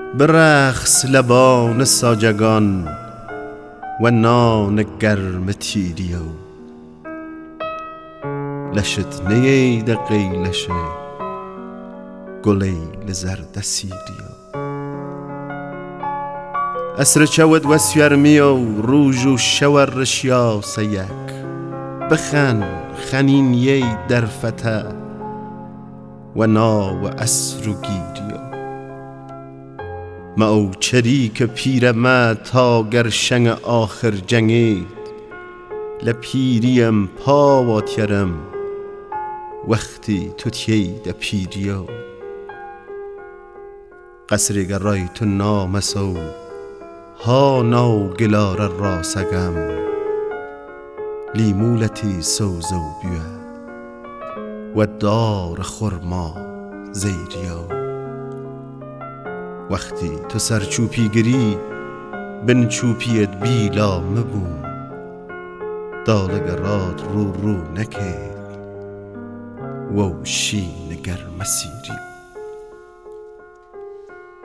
برقص لبان ساجگان و نان گرم تیریو لشت نیید قیلشه گلیل زرد سیریو اسر چود و سیرمیو روژ و شور رشیا سیک بخن خنین یی در فته و نا و اسر و گیریو ما او چریک پیرمه تا گرشنگ آخر جنگید لپیریم پا و تیرم وقتی تو تید پیریو قصری گرای تو نامسو ها ناو گلار راسگم لیمولتی سوزو بیه و دار خرما زیریو وقتی تو سرچوپی گری بن چوپیت بیلا مبون دالگرات رو نکید و شین گرم سیری